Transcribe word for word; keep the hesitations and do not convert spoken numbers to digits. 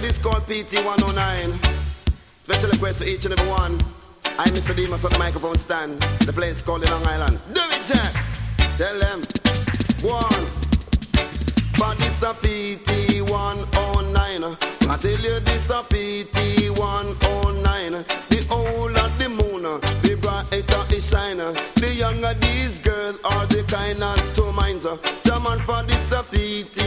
this called P T one oh nine. Special request to each and every one. I'm Mister Demas on the microphone stand. The place called Long Island. Do it, Jack. Tell them. One. But this a P T one oh nine. I tell you this a P T one oh nine. The old of the moon, the brighter the shiner. The younger these girls are the kind of two minds. German for this a P T